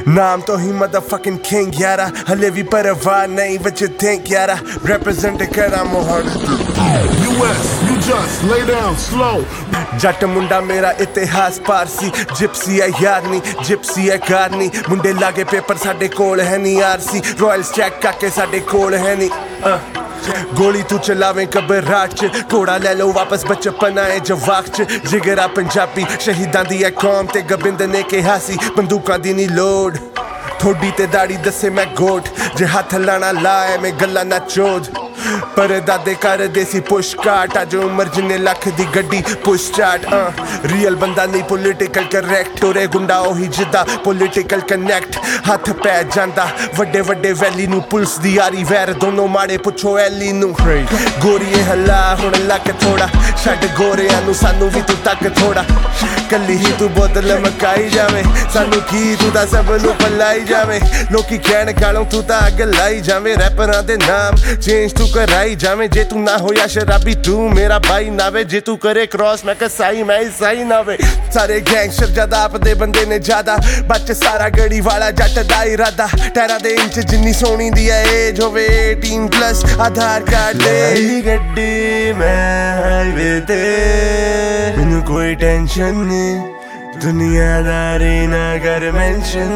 नाम तो ही motherfucking king यारा हले भी परवाह नहीं what you think यारा represent करा Mohali US, you just lay down slow. जट मुंडा मेरा इतिहास पारसी जिप्सी है यार नी जिप्सी है कार नी मुंडे लागे पेपर साडे कोल है नी आरसी रॉयल्स चेक करके साडे कोल है नी गोली तू चलावे घबराहट च घोड़ा ले लो वापस बचपन आए जवाक च जिगरा पंजाबी शहीदां दी है कौम ते गोबिंद ने कहा सी बंदूकां दी नी लोड थोड़ी ते दाड़ी दसे मैं गोट जे हाथ लाना लाए मैं गल्ला ना चोद पर दादे कर देसी पुश काट अज उमर जिन्ने लख दी गड्डी पुश स्टार्ट रियल बंदा नहीं पोलिटिकल करेक्ट ओरे गुंडा ओही जिद्दा पोलिटिकल कनेक्ट हथ पै जांदा वड्डे वड्डे वैली नू पुलिस दी यारी वैर दोनों माड़े पुछो एली नू गोरीए हला हुण लक थोड़ा छड्ड गोरियां नू सानू भी तू तक थोड़ा कल्ली ही तू बोतल मकाई जावे सानू की तू दा सब नू पलाई जावे लोकी कहण गालों तू तां अग लाई जावे रैपरां दे नाम चेंज तू कराई जावे जे तू ना होया शराबी तू मेरा भाई नावे जे तू करे क्रॉस मैं कसाई मैं ईसाई नावे सारे गैंगस्टर ज्यादा आपदे बंदे ने ज्यादा बच सारा गड़ी वाला जट दा इरादा टैरा दे इंच जिन्नी सोनी दी एज होवे 18+ आधार कार्ड दे गड्डी मैं हाईवे ते मैनू कोई टेंशन नहीं दुनियादारी ना कर मेंशन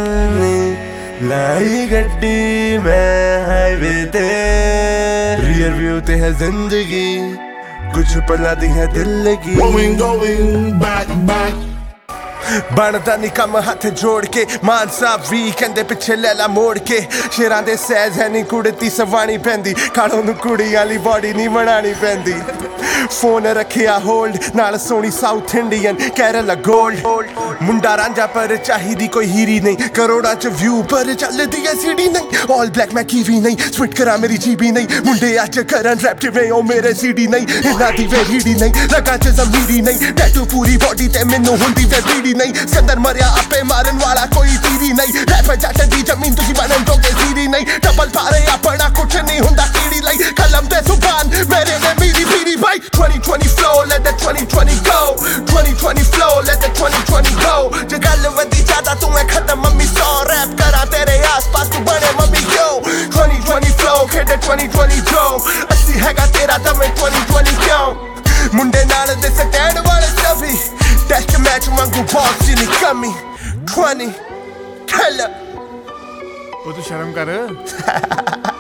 लाई गड्डी मैं हाईवे ते रियर व्यू ते है जिंदगी कुछ पला दी है दिल लगी Going back. बनदा नी कम हथ जोड़ के मान साहब भी कहंदे पिछे लैला मोड़ के शेरां दे सैज है नी कुड़ती सवानी पैंदी कालों नू कुड़ी वाली बॉडी नी बनानी पैंदी फोन रखिया होल्ड नाल सोनी साउथ इंडियन केरला गोल्ड मुंडा रांझा पर चाहिदी कोई हीरी नहीं करोड़ां च व्यू पर चलदी है सीडी नहीं ऑल ब्लैक मैं कीवी नहीं स्विट करा मेरी जीबी नहीं मुंडे अज करन रैप जिवें ओ मेरे सीडी नहीं इन्हां दी वे हीडी नहीं लगा च जमीरी नहीं टैटू पूरी बॉडी ते मैनू हुंदी वे बीड़ी नहीं सिकंदर मरिया आपे मारन वाला कोई तीरी नहीं रैप जट दी जमीन तुसी बनन दोगे सीरी नहीं डबल पारे अपना कुछ नहीं हुंदा कीड़ी लाई कलम ते जुबान मेरे ने मेरी पीरी भाई 2020 flow let the 2020 go 2020 flow let the 2020 go जे गल वधी ज्यादा तू मैं खत्म मम्मी सौ रैप करा तेरे आसपास तू बने मम्मी yo 2020 flow खेडे 2020 जो अस्सी हैगा तेरा दम 2020 क्यों मुंडे नाल दे स्टैंड वाले सभी टेस्ट मैच वांगू बॉक्स नी कमी 20 खेल ਉਹ ਤੂੰ ਸ਼ਰਮ ਕਰ